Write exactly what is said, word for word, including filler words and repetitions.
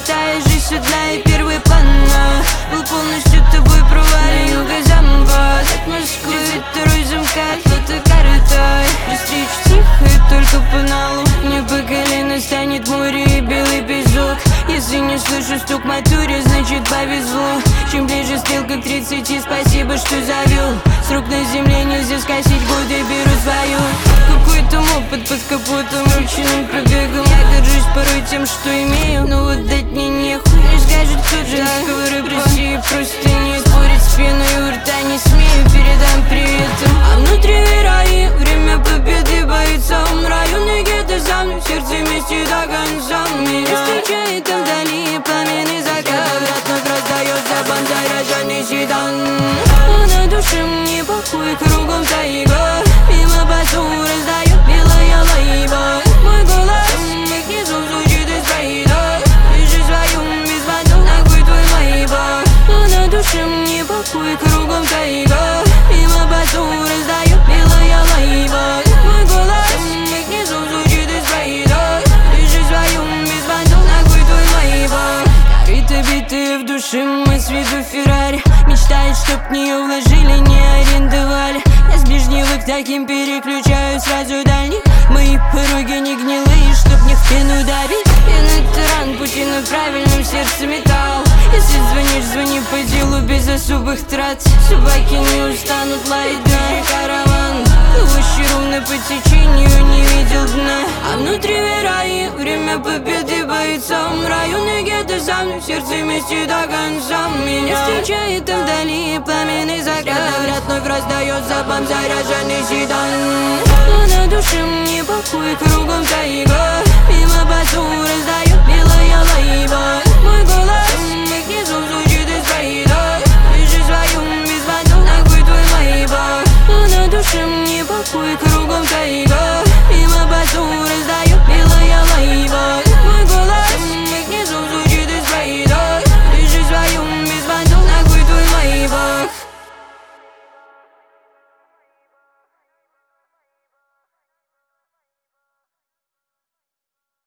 Золотая жизнь, светлая, первый план. Был полностью тобой провален, юго-запад от Москвы, второй замкат, фотокартой. При встрече тихо, только по налу. Не по колено станет море и белый песок. Если не слышу стук мотора, значит повезло. Чем ближе стрелка к тридцати, спасибо, что завел. Срок на земле нельзя скосить, годы беру свою. Какой-то опыт под капотом, ручным пробегом. Я горжусь порой тем, что имею, но вот дать мне нехуй. Не скажет, кто же разговоры в России просто не спорить с пеной у рта, не смею, передам приветом. А внутри раи, время победы бойцом. Районный гетто за мной, сердце вместе до конца. Меня встречает там вдали пламенный закат. Вновь раздается бонзай, рожаный седан. На душе мне покой, кругом тайга. Мимо басу раздает белая лайба. Мой голос их внизу звучит из байда. Пиши свою без бантов, нахуй твой майбах. На душе мне покой, кругом тайга. Мимо басу раздает белая лайба. Мой голос их внизу звучит из байда. Пиши свою без бантов, нахуй твой майбах. Корыто битые в душе, мы с виду Феррари. Мечтает, чтоб в нее вложили, не арендовали. Я с ближневых таким переключаю сразу дальних. Мои пороги не гнилые, чтоб не в пену давить. Пена таран, пути на правильном, сердце металл. Если звонишь, звони по делу без особых трат. Собаки не устанут лаять, да, караван. Плывущий ровно по течению, не видел дна. А внутри раи, время победы бойцом. Районный гетто за мной, сердце вместе до конца. Меня встречает там вдали пламенный закат. Вряд вновь раздается бомб, заряженный седан. На душе мне покой, кругом тайга. Мимо басу раздает белая лайба.